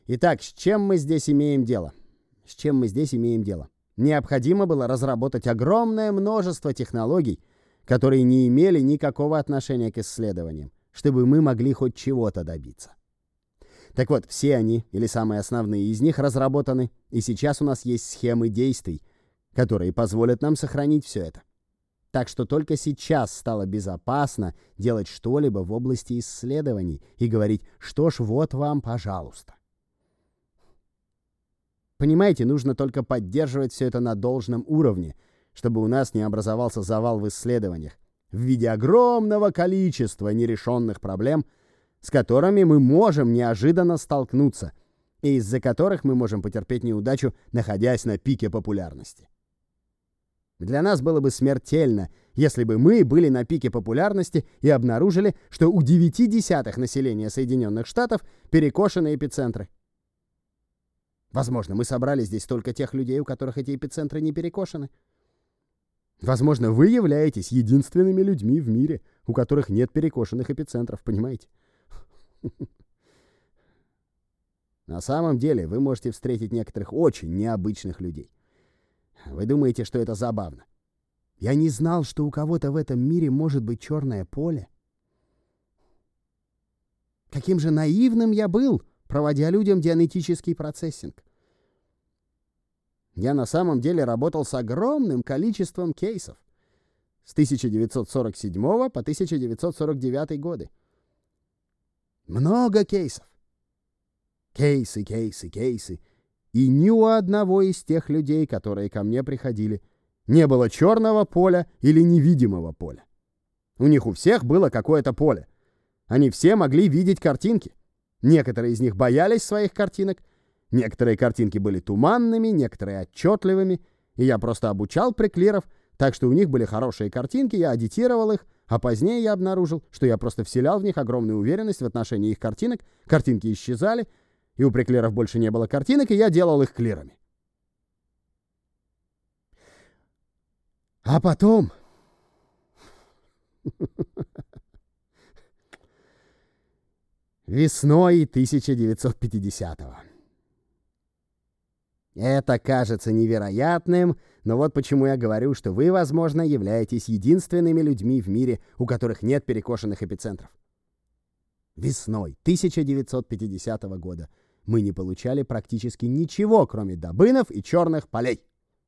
Итак, с чем мы здесь имеем дело? С чем мы здесь имеем дело? Необходимо было разработать огромное множество технологий, которые не имели никакого отношения к исследованиям, чтобы мы могли хоть чего-то добиться. Так вот, все они, или самые основные из них, разработаны, и сейчас у нас есть схемы действий, которые позволят нам сохранить все это. Так что только сейчас стало безопасно делать что-либо в области исследований и говорить: что ж, вот вам, пожалуйста. Понимаете, нужно только поддерживать все это на должном уровне, чтобы у нас не образовался завал в исследованиях в виде огромного количества нерешенных проблем, с которыми мы можем неожиданно столкнуться и из-за которых мы можем потерпеть неудачу, находясь на пике популярности. Для нас было бы смертельно, если бы мы были на пике популярности и обнаружили, что у 9/10 населения Соединенных Штатов перекошены эпицентры. Возможно, мы собрали здесь только тех людей, у которых эти эпицентры не перекошены. Возможно, вы являетесь единственными людьми в мире, у которых нет перекошенных эпицентров, понимаете? На самом деле, вы можете встретить некоторых очень необычных людей. Вы думаете, что это забавно? Я не знал, что у кого-то в этом мире может быть черное поле. Каким же наивным я был, проводя людям дианетический процессинг. Я на самом деле работал с огромным количеством кейсов с 1947 по 1949 годы. Много кейсов. Кейсы. И ни у одного из тех людей, которые ко мне приходили, не было черного поля или невидимого поля. У них у всех было какое-то поле. Они все могли видеть картинки. Некоторые из них боялись своих картинок, некоторые картинки были туманными, некоторые отчетливыми, и я просто обучал преклиров, так что у них были хорошие картинки, я аддитировал их, а позднее я обнаружил, что я просто вселял в них огромную уверенность в отношении их картинок, картинки исчезали, и у преклиров больше не было картинок, и я делал их клирами. А потом... Весной 1950-го. Это кажется невероятным, но вот почему я говорю, что вы, возможно, являетесь единственными людьми в мире, у которых нет перекошенных эпицентров. Весной 1950 года мы не получали практически ничего, кроме добынов и черных полей.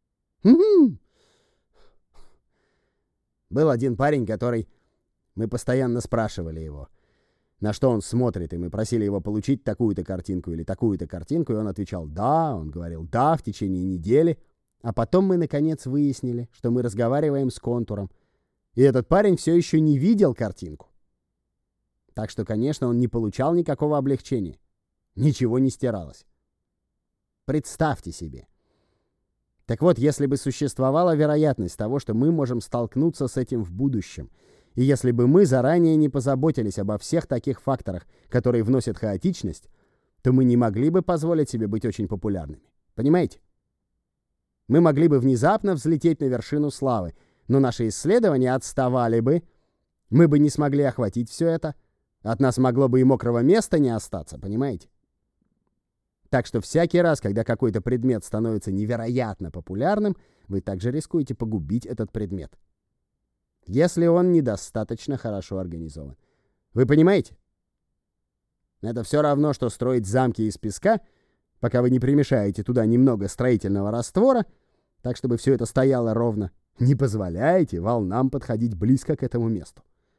Был один парень, который... Мы постоянно спрашивали его, на что он смотрит, и мы просили его получить такую-то картинку или такую-то картинку, и он отвечал «да», он говорил «да» в течение недели, а потом мы, наконец, выяснили, что мы разговариваем с контуром, и этот парень все еще не видел картинку. Так что, конечно, он не получал никакого облегчения. Ничего не стиралось. Представьте себе. Так вот, если бы существовала вероятность того, что мы можем столкнуться с этим в будущем, и если бы мы заранее не позаботились обо всех таких факторах, которые вносят хаотичность, то мы не могли бы позволить себе быть очень популярными. Понимаете? Мы могли бы внезапно взлететь на вершину славы, но наши исследования отставали бы, мы бы не смогли охватить все это, от нас могло бы и мокрого места не остаться, понимаете? Так что всякий раз, когда какой-то предмет становится невероятно популярным, вы также рискуете погубить этот предмет, если он недостаточно хорошо организован. Вы понимаете? Это все равно, что строить замки из песка, пока вы не примешаете туда немного строительного раствора, так, чтобы все это стояло ровно. Не позволяете волнам подходить близко к этому месту.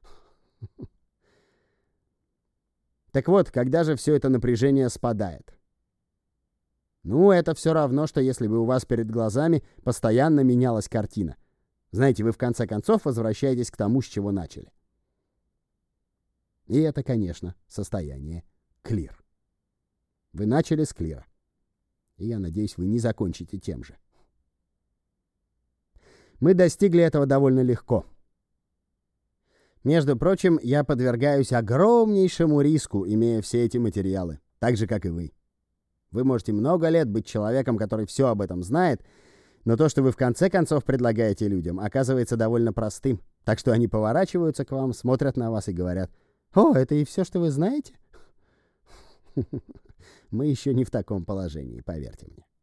Так вот, когда же все это напряжение спадает? Ну, это все равно, что если бы у вас перед глазами постоянно менялась картина. Знаете, вы в конце концов возвращаетесь к тому, с чего начали. И это, конечно, состояние клир. Вы начали с клира. И я надеюсь, вы не закончите тем же. Мы достигли этого довольно легко. Между прочим, я подвергаюсь огромнейшему риску, имея все эти материалы, так же, как и вы. Вы можете много лет быть человеком, который все об этом знает, но то, что вы в конце концов предлагаете людям, оказывается довольно простым. Так что они поворачиваются к вам, смотрят на вас и говорят: «О, это и все, что вы знаете?» Мы еще не в таком положении, поверьте мне.